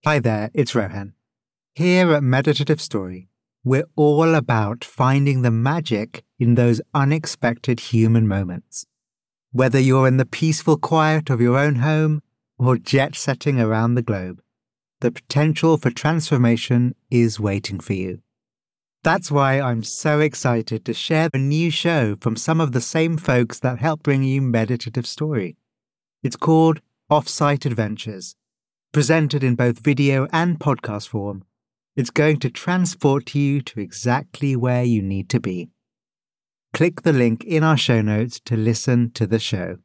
Hi there, it's Rohan. Here at Meditative Story, we're all about finding the magic in those unexpected human moments. Whether you're in the peaceful quiet of your own home or jet-setting around the globe, the potential for transformation is waiting for you. That's why I'm so excited to share a new show from some of the same folks that help bring you Meditative Story. It's called Offsite Adventures. Presented in both video and podcast form, it's going to transport you to exactly where you need to be. Click the link in our show notes to listen to the show.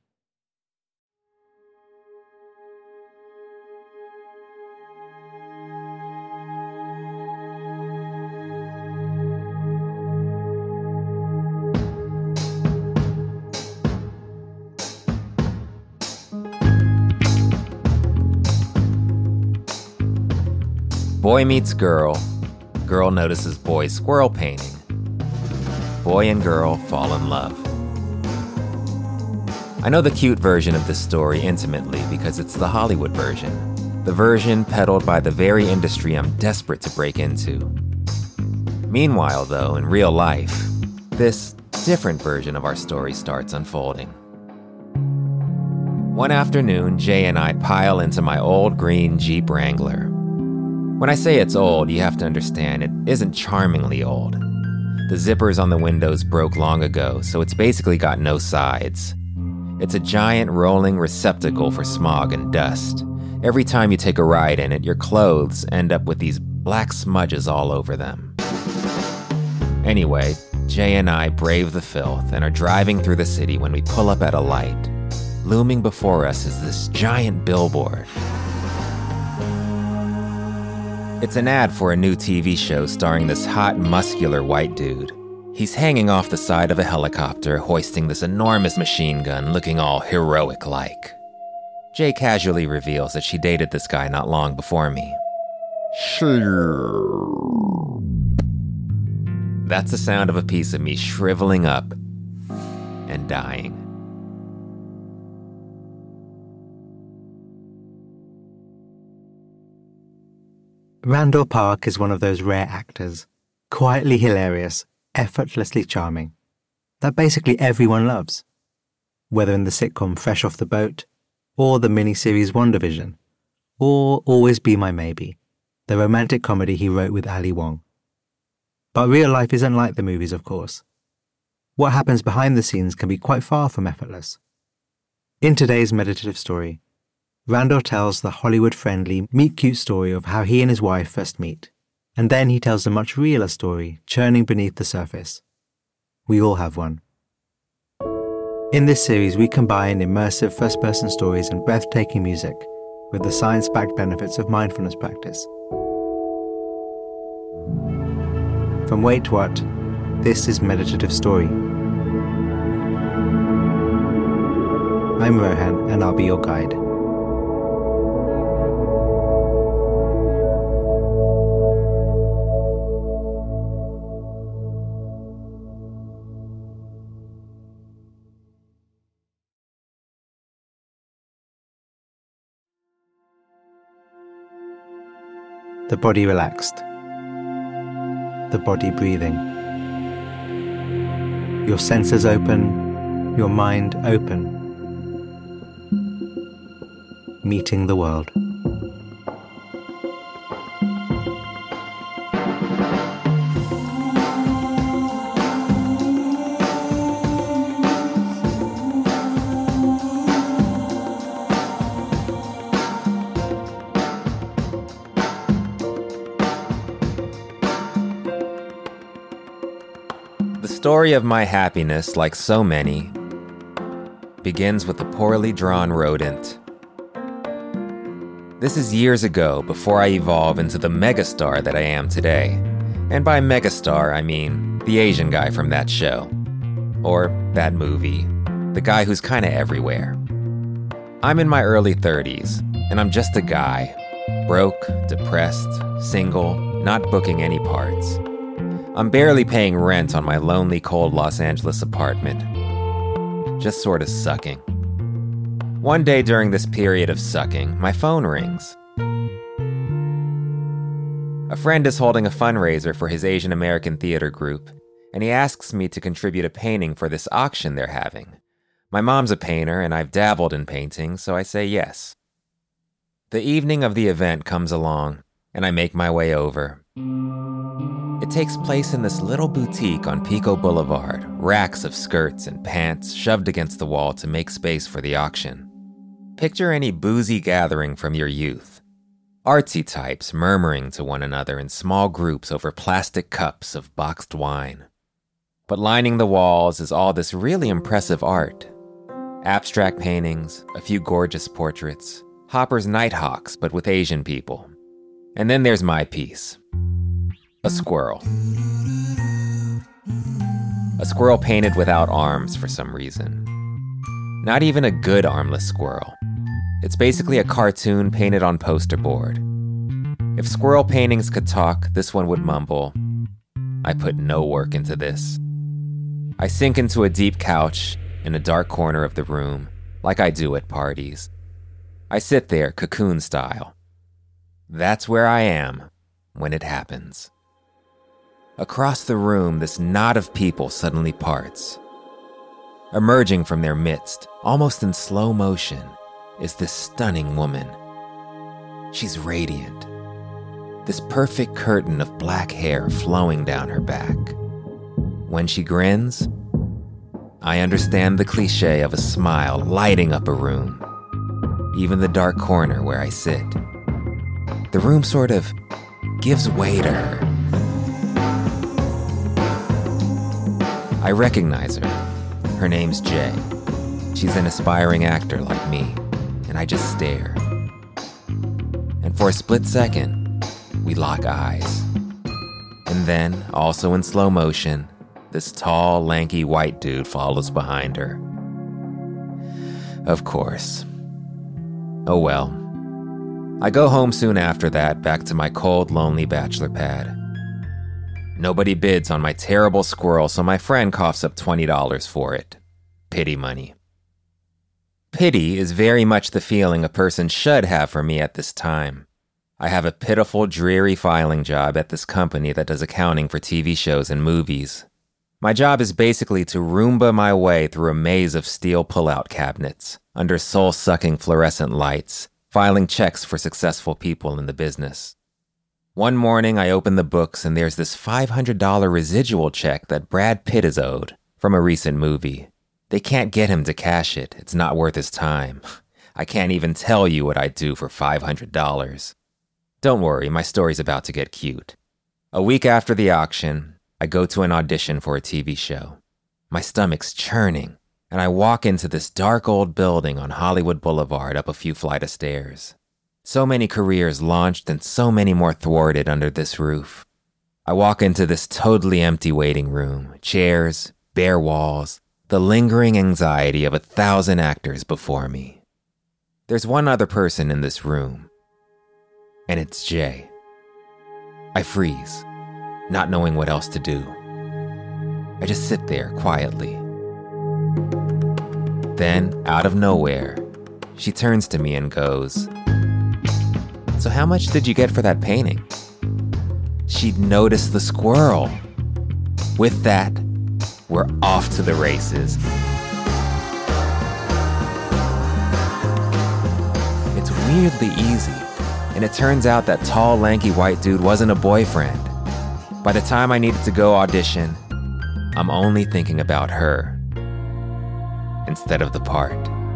Boy meets girl. Girl notices boy squirrel painting. Boy and girl fall in love. I know the cute version of this story intimately because it's the Hollywood version. The version peddled by the very industry I'm desperate to break into. Meanwhile, though, in real life, this different version of our story starts unfolding. One afternoon, Jay and I pile into my old green Jeep Wrangler. When I say it's old, you have to understand it isn't charmingly old. The zippers on the windows broke long ago, so it's basically got no sides. It's a giant rolling receptacle for smog and dust. Every time you take a ride in it, your clothes end up with these black smudges all over them. Anyway, Jay and I brave the filth and are driving through the city when we pull up at a light. Looming before us is this giant billboard. It's an ad for a new TV show starring this hot, muscular white dude. He's hanging off the side of a helicopter, hoisting this enormous machine gun, looking all heroic-like. Jay casually reveals that she dated this guy not long before me. That's the sound of a piece of me shriveling up and dying. Randall Park is one of those rare actors, quietly hilarious, effortlessly charming, that basically everyone loves. Whether in the sitcom Fresh Off the Boat, or the miniseries WandaVision, or Always Be My Maybe, the romantic comedy he wrote with Ali Wong. But real life isn't like the movies, of course. What happens behind the scenes can be quite far from effortless. In today's meditative story, Randall tells the Hollywood-friendly, meet-cute story of how he and his wife first meet, and then he tells a much realer story churning beneath the surface. We all have one. In this series, we combine immersive first-person stories and breathtaking music with the science-backed benefits of mindfulness practice. From Wait What, this is Meditative Story. I'm Rohan, and I'll be your guide. The body relaxed. The body breathing. Your senses open, your mind open. Meeting the world. The story of my happiness, like so many, begins with a poorly drawn rodent. This is years ago, before I evolve into the megastar that I am today. And by megastar, I mean the Asian guy from that show. Or that movie. The guy who's kinda everywhere. I'm in my early 30s, and I'm just a guy. Broke, depressed, single, not booking any parts. I'm barely paying rent on my lonely, cold Los Angeles apartment. Just sort of sucking. One day during this period of sucking, my phone rings. A friend is holding a fundraiser for his Asian American theater group, and he asks me to contribute a painting for this auction they're having. My mom's a painter, and I've dabbled in painting, so I say yes. The evening of the event comes along, and I make my way over. It takes place in this little boutique on Pico Boulevard, racks of skirts and pants shoved against the wall to make space for the auction. Picture any boozy gathering from your youth. Artsy types murmuring to one another in small groups over plastic cups of boxed wine. But lining the walls is all this really impressive art. Abstract paintings, a few gorgeous portraits, Hopper's Nighthawks but with Asian people. And then there's my piece. A squirrel. A squirrel painted without arms for some reason. Not even a good armless squirrel. It's basically a cartoon painted on poster board. If squirrel paintings could talk, this one would mumble, "I put no work into this." I sink into a deep couch in a dark corner of the room, like I do at parties. I sit there, cocoon style. That's where I am when it happens. Across the room, this knot of people suddenly parts. Emerging from their midst, almost in slow motion, is this stunning woman. She's radiant. This perfect curtain of black hair flowing down her back. When she grins, I understand the cliche of a smile lighting up a room, even the dark corner where I sit. The room sort of gives way to her. I recognize her. Her name's Jay. She's an aspiring actor like me, and I just stare. And for a split second, we lock eyes. And then, also in slow motion, this tall, lanky white dude follows behind her. Of course. Oh well. I go home soon after that, back to my cold, lonely bachelor pad. Nobody bids on my terrible squirrel, so my friend coughs up $20 for it. Pity money. Pity is very much the feeling a person should have for me at this time. I have a pitiful, dreary filing job at this company that does accounting for TV shows and movies. My job is basically to Roomba my way through a maze of steel pull-out cabinets, under soul-sucking fluorescent lights, filing checks for successful people in the business. One morning, I open the books and there's this $500 residual check that Brad Pitt is owed from a recent movie. They can't get him to cash it. It's not worth his time. I can't even tell you what I'd do for $500. Don't worry, my story's about to get cute. A week after the auction, I go to an audition for a TV show. My stomach's churning, and I walk into this dark old building on Hollywood Boulevard up a few flights of stairs. So many careers launched and so many more thwarted under this roof. I walk into this totally empty waiting room, chairs, bare walls, the lingering anxiety of 1,000 actors before me. There's one other person in this room, and it's Jay. I freeze, not knowing what else to do. I just sit there quietly. Then, out of nowhere, she turns to me and goes, "So how much did you get for that painting?" She'd noticed the squirrel. With that, we're off to the races. It's weirdly easy, and it turns out that tall, lanky white dude wasn't a boyfriend. By the time I needed to go audition, I'm only thinking about her instead of the part.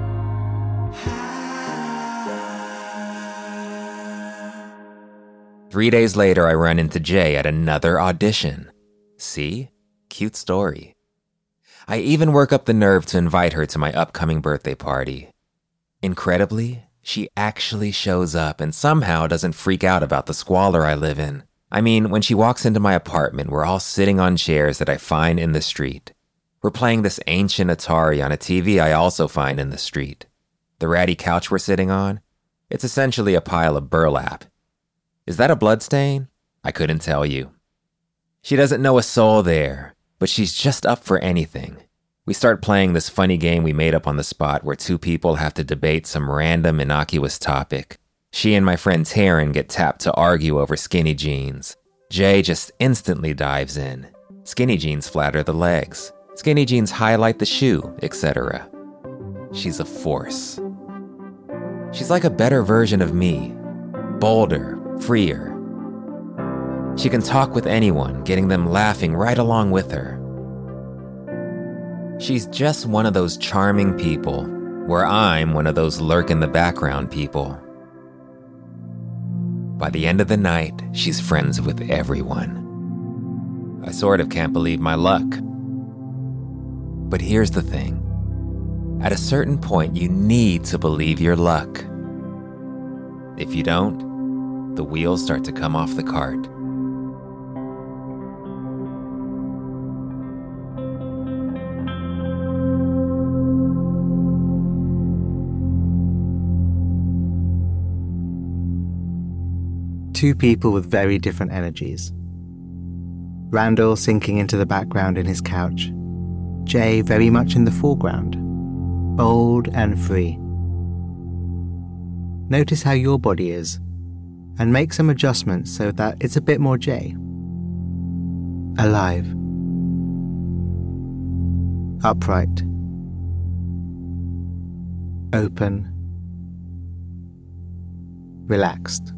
Three days later, I run into Jay at another audition. See? Cute story. I even work up the nerve to invite her to my upcoming birthday party. Incredibly, she actually shows up and somehow doesn't freak out about the squalor I live in. I mean, when she walks into my apartment, we're all sitting on chairs that I find in the street. We're playing this ancient Atari on a TV I also find in the street. The ratty couch we're sitting on? It's essentially a pile of burlap. Is that a bloodstain? I couldn't tell you. She doesn't know a soul there, but she's just up for anything. We start playing this funny game we made up on the spot where two people have to debate some random innocuous topic. She and my friend Taryn get tapped to argue over skinny jeans. Jay just instantly dives in. Skinny jeans flatter the legs. Skinny jeans highlight the shoe, etc. She's a force. She's like a better version of me. Bolder, freer. She can talk with anyone, getting them laughing right along with her. She's just one of those charming people, where I'm one of those lurk-in-the-background people. By the end of the night, she's friends with everyone. I sort of can't believe my luck. But here's the thing. At a certain point, you need to believe your luck. If you don't, the wheels start to come off the cart. Two people with very different energies. Randall sinking into the background in his couch. Jay very much in the foreground, bold and free. Notice how your body is, and make some adjustments so that it's a bit more Jay. Alive. Upright. Open. Relaxed.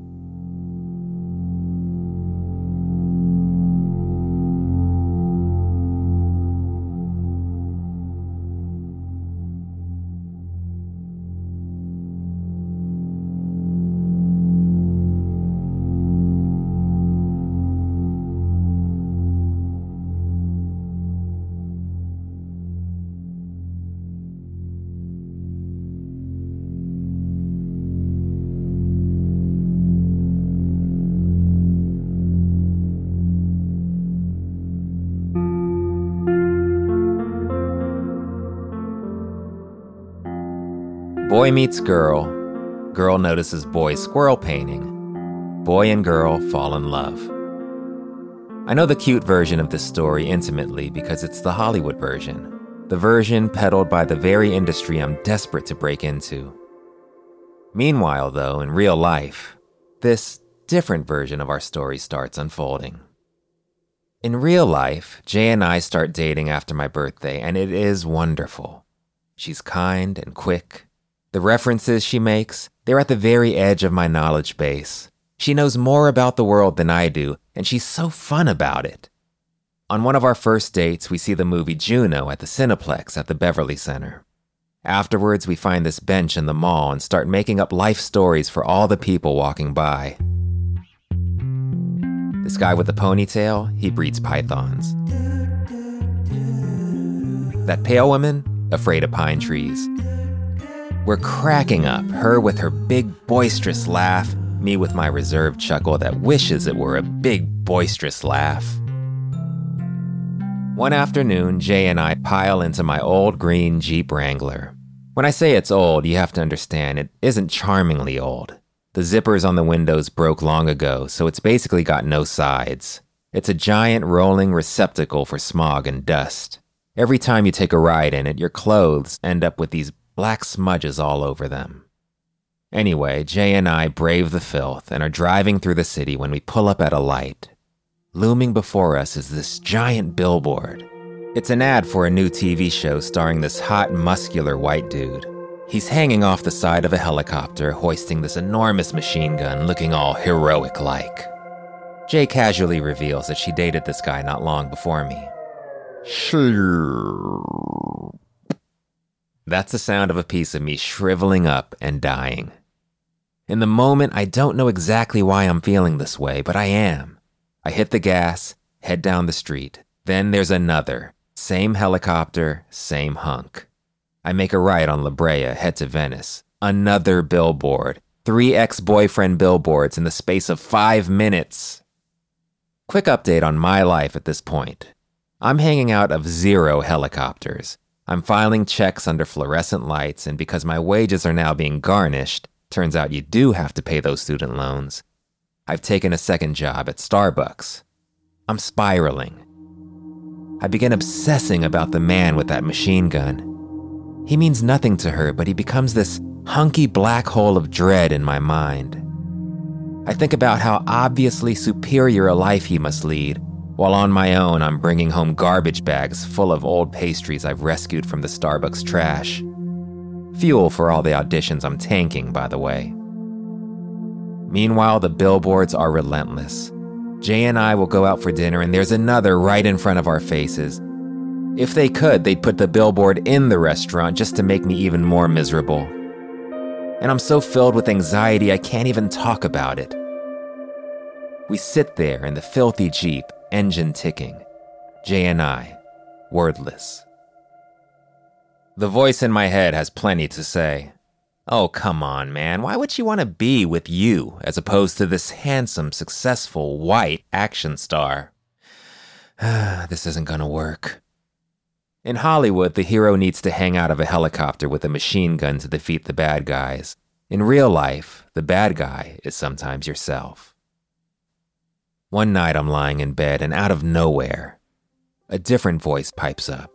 Boy meets girl. Girl notices boy squirrel painting. Boy and girl fall in love. I know the cute version of this story intimately because it's the Hollywood version. The version peddled by the very industry I'm desperate to break into. Meanwhile, though, in real life, this different version of our story starts unfolding. In real life, Jay and I start dating after my birthday, and it is wonderful. She's kind and quick. The references she makes, they're at the very edge of my knowledge base. She knows more about the world than I do, and she's so fun about it. On one of our first dates, we see the movie Juno at the Cineplex at the Beverly Center. Afterwards, we find this bench in the mall and start making up life stories for all the people walking by. This guy with the ponytail, he breeds pythons. That pale woman, afraid of pine trees. We're cracking up, her with her big, boisterous laugh, me with my reserved chuckle that wishes it were a big, boisterous laugh. One afternoon, Jay and I pile into my old green Jeep Wrangler. When I say it's old, you have to understand it isn't charmingly old. The zippers on the windows broke long ago, so it's basically got no sides. It's a giant rolling receptacle for smog and dust. Every time you take a ride in it, your clothes end up with these black smudges all over them. Anyway, Jay and I brave the filth and are driving through the city when we pull up at a light. Looming before us is this giant billboard. It's an ad for a new TV show starring this hot, muscular white dude. He's hanging off the side of a helicopter, hoisting this enormous machine gun, looking all heroic-like. Jay casually reveals that she dated this guy not long before me. That's the sound of a piece of me shriveling up and dying. In the moment, I don't know exactly why I'm feeling this way, but I am. I hit the gas, head down the street. Then there's another. Same helicopter, same hunk. I make a right on La Brea, head to Venice. Another billboard. 3 ex-boyfriend billboards in the space of 5 minutes. Quick update on my life at this point. I'm hanging out of 0 helicopters. I'm filing checks under fluorescent lights, and because my wages are now being garnished, turns out you do have to pay those student loans. I've taken a second job at Starbucks. I'm spiraling. I begin obsessing about the man with that machine gun. He means nothing to her, but he becomes this hunky black hole of dread in my mind. I think about how obviously superior a life he must lead, while on my own I'm bringing home garbage bags full of old pastries I've rescued from the Starbucks trash. Fuel for all the auditions I'm tanking, by the way. Meanwhile, the billboards are relentless. Jay and I will go out for dinner and there's another right in front of our faces. If they could, they'd put the billboard in the restaurant just to make me even more miserable. And I'm so filled with anxiety I can't even talk about it. We sit there in the filthy Jeep, engine ticking. Jay and I, wordless. The voice in my head has plenty to say. Oh, come on, man. Why would she want to be with you as opposed to this handsome, successful, white action star? This isn't gonna work. In Hollywood, the hero needs to hang out of a helicopter with a machine gun to defeat the bad guys. In real life, the bad guy is sometimes yourself. One night I'm lying in bed and out of nowhere, a different voice pipes up.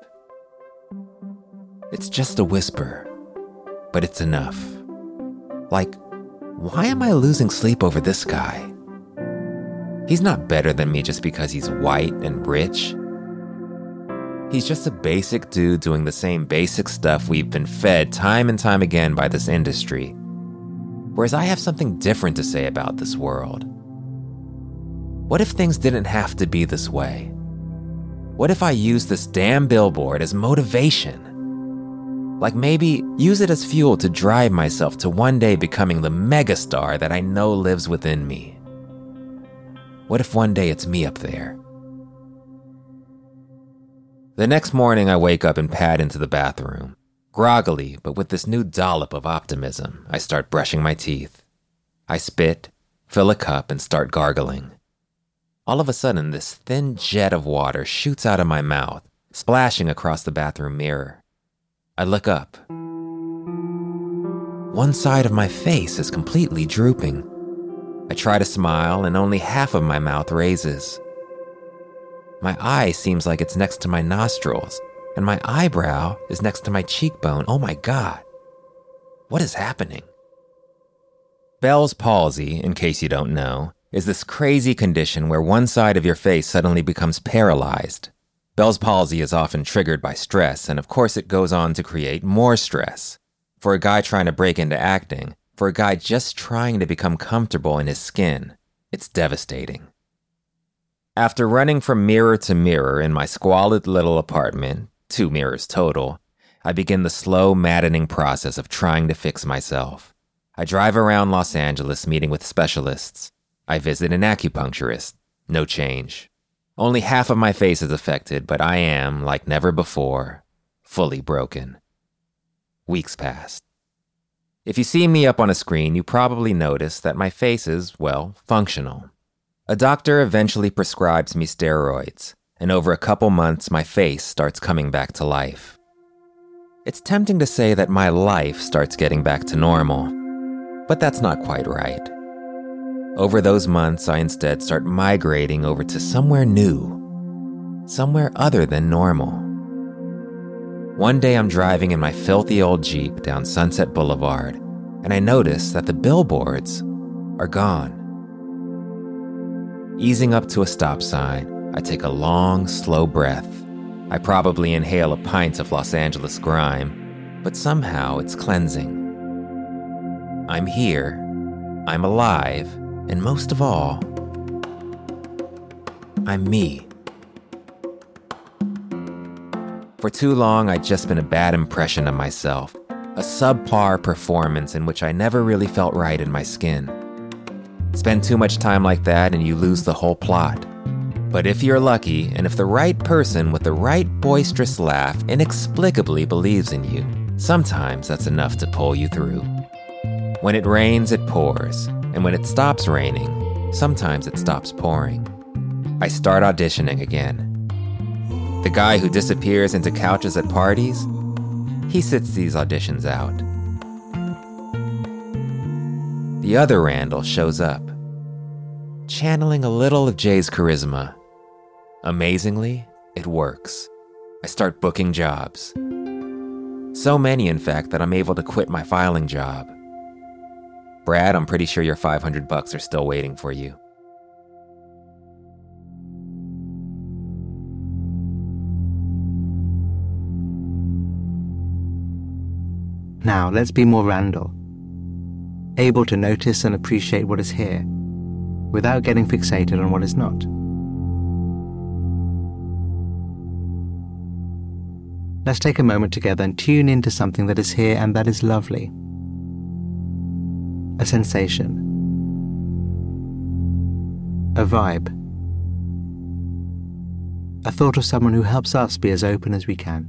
It's just a whisper, but it's enough. Like, why am I losing sleep over this guy? He's not better than me just because he's white and rich. He's just a basic dude doing the same basic stuff we've been fed time and time again by this industry. Whereas I have something different to say about this world. What if things didn't have to be this way? What if I used this damn billboard as motivation? Like maybe use it as fuel to drive myself to one day becoming the megastar that I know lives within me. What if one day it's me up there? The next morning I wake up and pad into the bathroom. Groggily, but with this new dollop of optimism, I start brushing my teeth. I spit, fill a cup, and start gargling. All of a sudden, this thin jet of water shoots out of my mouth, splashing across the bathroom mirror. I look up. One side of my face is completely drooping. I try to smile, and only half of my mouth raises. My eye seems like it's next to my nostrils, and my eyebrow is next to my cheekbone. Oh my God. What is happening? Bell's palsy, in case you don't know, is this crazy condition where one side of your face suddenly becomes paralyzed. Bell's palsy is often triggered by stress, and of course it goes on to create more stress. For a guy trying to break into acting, for a guy just trying to become comfortable in his skin, it's devastating. After running from mirror to mirror in my squalid little apartment, 2 mirrors total, I begin the slow, maddening process of trying to fix myself. I drive around Los Angeles meeting with specialists. I visit an acupuncturist. No change. Only half of my face is affected, but I am, like never before, fully broken. Weeks pass. If you see me up on a screen, you probably notice that my face is, well, functional. A doctor eventually prescribes me steroids, and over a couple months, my face starts coming back to life. It's tempting to say that my life starts getting back to normal, but that's not quite right. Over those months, I instead start migrating over to somewhere new, somewhere other than normal. One day I'm driving in my filthy old Jeep down Sunset Boulevard, and I notice that the billboards are gone. Easing up to a stop sign, I take a long, slow breath. I probably inhale a pint of Los Angeles grime, but somehow it's cleansing. I'm here, I'm alive, and most of all, I'm me. For too long, I'd just been a bad impression of myself, a subpar performance in which I never really felt right in my skin. Spend too much time like that and you lose the whole plot. But if you're lucky, and if the right person with the right boisterous laugh inexplicably believes in you, sometimes that's enough to pull you through. When it rains, it pours. And when it stops raining, sometimes it stops pouring. I start auditioning again. The guy who disappears into couches at parties, he sits these auditions out. The other Randall shows up, channeling a little of Jay's charisma. Amazingly, it works. I start booking jobs. So many, in fact, that I'm able to quit my filing job. Brad, I'm pretty sure your $500 are still waiting for you. Now, let's be more Randall, able to notice and appreciate what is here, without getting fixated on what is not. Let's take a moment together and tune into something that is here and that is lovely. A sensation. A vibe. A thought of someone who helps us be as open as we can.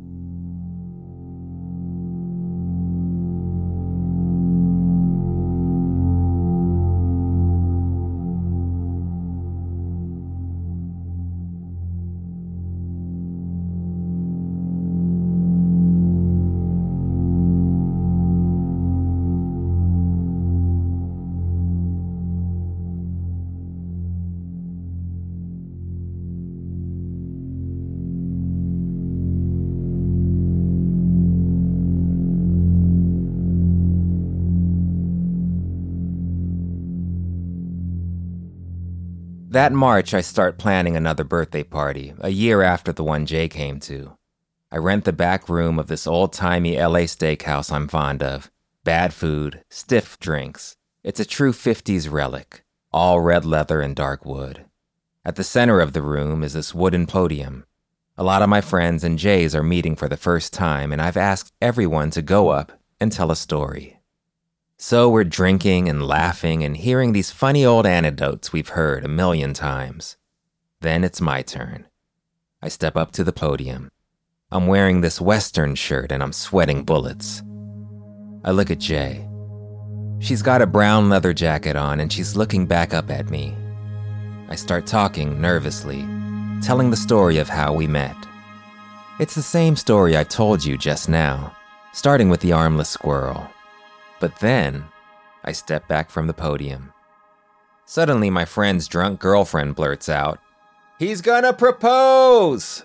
That March, I start planning another birthday party, a year after the one Jay came to. I rent the back room of this old-timey LA steakhouse I'm fond of. Bad food, stiff drinks. It's a true 50s relic, all red leather and dark wood. At the center of the room is this wooden podium. A lot of my friends and Jay's are meeting for the first time, and I've asked everyone to go up and tell a story. So we're drinking and laughing and hearing these funny old anecdotes we've heard a million times. Then it's my turn. I step up to the podium. I'm wearing this Western shirt and I'm sweating bullets. I look at Jay. She's got a brown leather jacket on and she's looking back up at me. I start talking nervously, telling the story of how we met. It's the same story I told you just now, starting with the armless squirrel. But then, I step back from the podium. Suddenly, my friend's drunk girlfriend blurts out, "He's gonna propose!"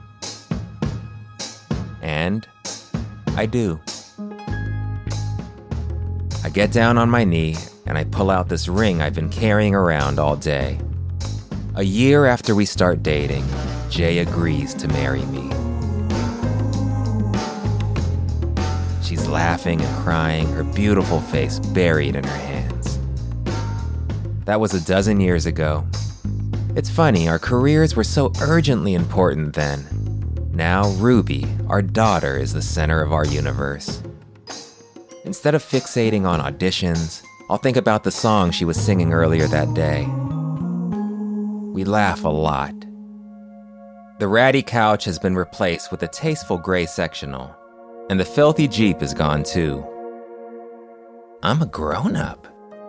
And I do. I get down on my knee and I pull out this ring I've been carrying around all day. A year after we start dating, Jay agrees to marry me. She's laughing and crying, her beautiful face buried in her hands. That was a dozen years ago. It's funny, our careers were so urgently important then. Now Ruby, our daughter, is the center of our universe. Instead of fixating on auditions, I'll think about the song she was singing earlier that day. We laugh a lot. The ratty couch has been replaced with a tasteful gray sectional. And the filthy Jeep is gone too. I'm a grown-up.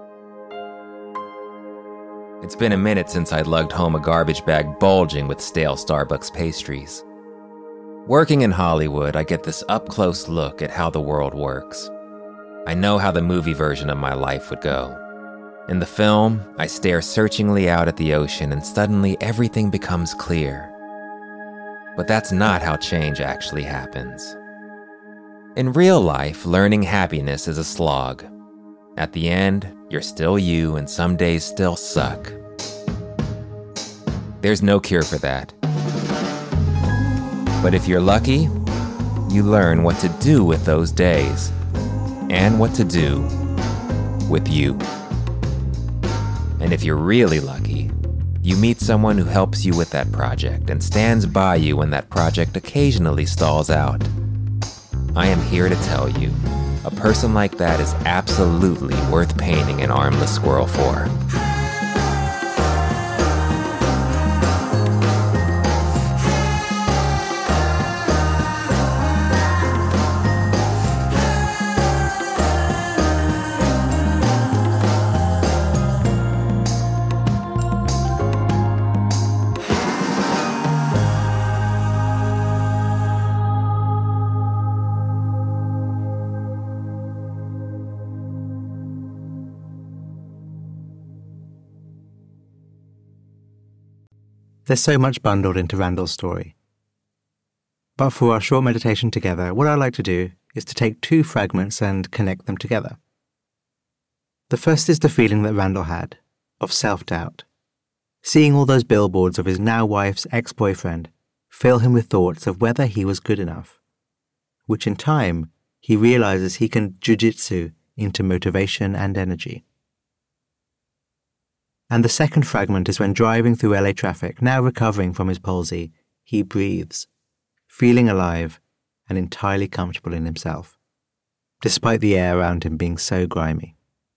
It's been a minute since I lugged home a garbage bag bulging with stale Starbucks pastries. Working in Hollywood, I get this up-close look at how the world works. I know how the movie version of my life would go. In the film, I stare searchingly out at the ocean and suddenly everything becomes clear. But that's not how change actually happens. In real life, learning happiness is a slog. At the end, you're still you and some days still suck. There's no cure for that. But if you're lucky, you learn what to do with those days and what to do with you. And if you're really lucky, you meet someone who helps you with that project and stands by you when that project occasionally stalls out. I am here to tell you, a person like that is absolutely worth painting an armless squirrel for. There's so much bundled into Randall's story. But for our short meditation together, what I'd like to do is to take two fragments and connect them together. The first is the feeling that Randall had of self-doubt. Seeing all those billboards of his now wife's ex-boyfriend fill him with thoughts of whether he was good enough, which in time he realizes he can jujitsu into motivation and energy. And the second fragment is when driving through LA traffic, now recovering from his palsy, he breathes, feeling alive and entirely comfortable in himself, despite the air around him being so grimy.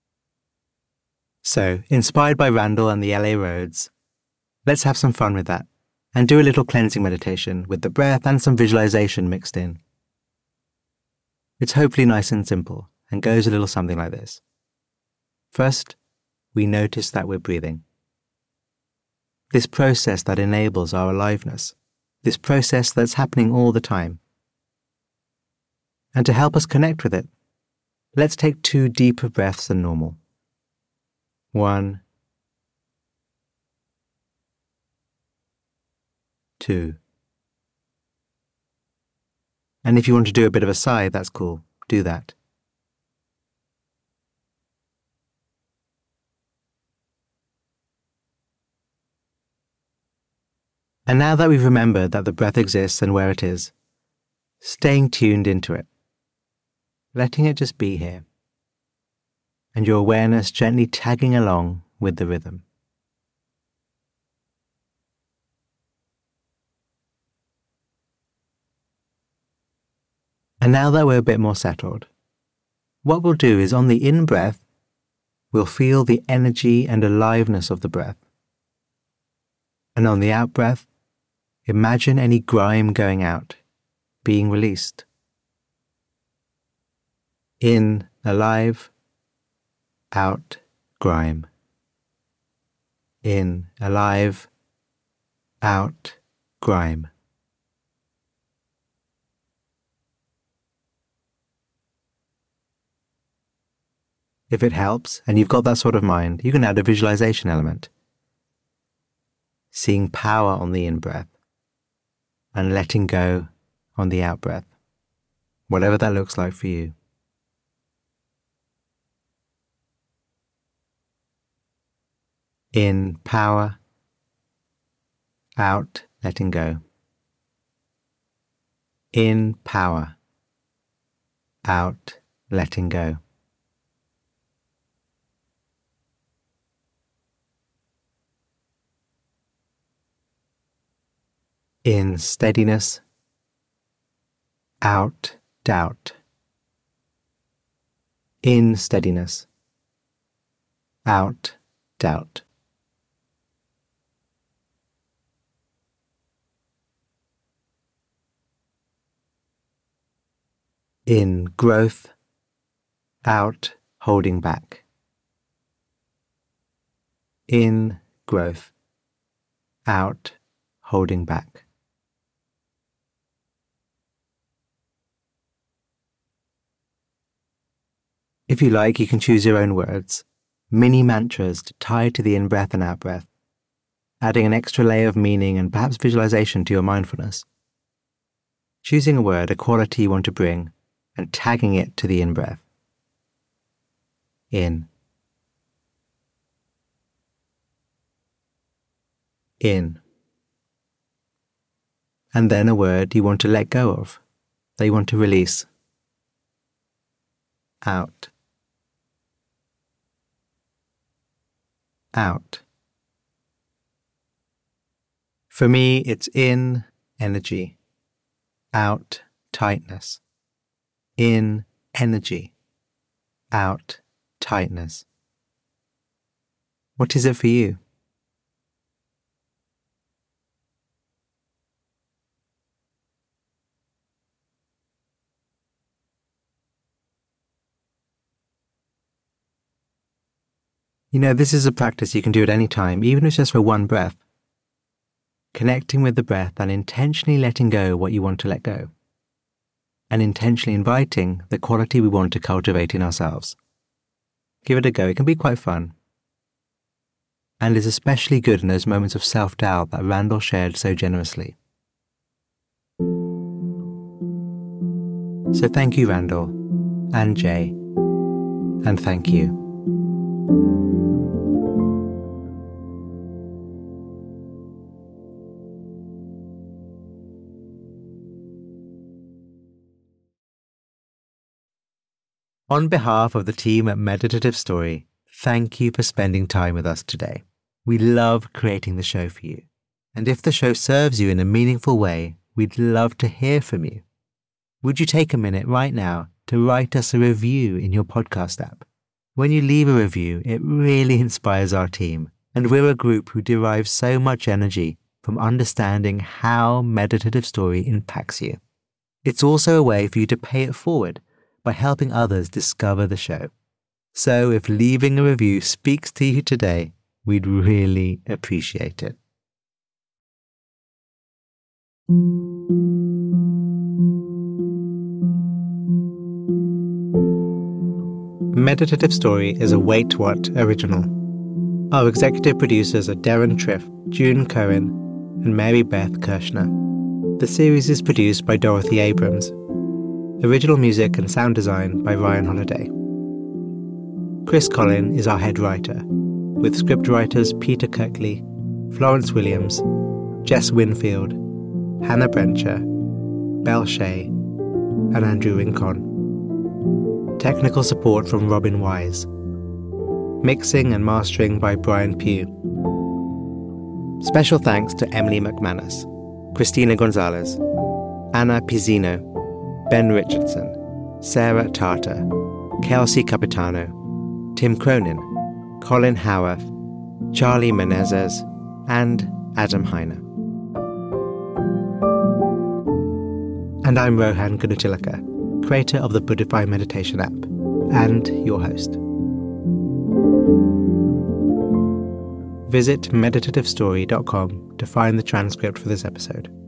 So, inspired by Randall and the LA roads, let's have some fun with that and do a little cleansing meditation with the breath and some visualization mixed in. It's hopefully nice and simple and goes a little something like this. First, we notice that we're breathing. This process that enables our aliveness, this process that's happening all the time. And to help us connect with it, let's take 2 deeper breaths than normal. 1, 2. And if you want to do a bit of a sigh, that's cool. Do that. And now that we've remembered that the breath exists and where it is, staying tuned into it, letting it just be here, and your awareness gently tagging along with the rhythm. And now that we're a bit more settled, what we'll do is on the in-breath, we'll feel the energy and aliveness of the breath. And on the out-breath, imagine any grime going out, being released. In, alive, out, grime. In, alive, out, grime. If it helps, and you've got that sort of mind, you can add a visualization element. Seeing power on the in-breath and letting go on the out-breath, whatever that looks like for you. In, power, out, letting go. In, power, out, letting go. In, steadiness, out, doubt. In, steadiness, out, doubt. In, growth, out, holding back. In, growth, out, holding back. If you like, you can choose your own words, mini mantras to tie to the in-breath and out-breath, adding an extra layer of meaning and perhaps visualization to your mindfulness. Choosing a word, a quality you want to bring, and tagging it to the in-breath. In. In. And then a word you want to let go of, that you want to release. Out. Out. For me, it's in, energy. Out, tightness. In, energy. Out, tightness. What is it for you? You know, this is a practice you can do at any time, even if it's just for one breath. Connecting with the breath and intentionally letting go what you want to let go. And intentionally inviting the quality we want to cultivate in ourselves. Give it a go, it can be quite fun. And is especially good in those moments of self-doubt that Randall shared so generously. So thank you, Randall, and Jay, and thank you. On behalf of the team at Meditative Story, thank you for spending time with us today. We love creating the show for you. And if the show serves you in a meaningful way, we'd love to hear from you. Would you take a minute right now to write us a review in your podcast app? When you leave a review, it really inspires our team, and we're a group who derives so much energy from understanding how Meditative Story impacts you. It's also a way for you to pay it forward by helping others discover the show. So if leaving a review speaks to you today, we'd really appreciate it. Meditative Story is a Wait What original. Our executive producers are Darren Triff, June Cohen, and Mary Beth Kirshner. The series is produced by Dorothy Abrams. Original music and sound design by Ryan Holiday. Chris Collin is our head writer, with scriptwriters Peter Kirkley, Florence Williams, Jess Winfield, Hannah Brencher, Belle Shea, and Andrew Rincon. Technical support from Robin Wise. Mixing and mastering by Brian Pugh. Special thanks to Emily McManus, Christina Gonzalez, Anna Pizzino, Ben Richardson, Sarah Tartar, Kelsey Capitano, Tim Cronin, Colin Howarth, Charlie Menezes, and Adam Heiner. And I'm Rohan Gunatilaka, creator of the Buddhify Meditation app, and your host. Visit meditativestory.com to find the transcript for this episode.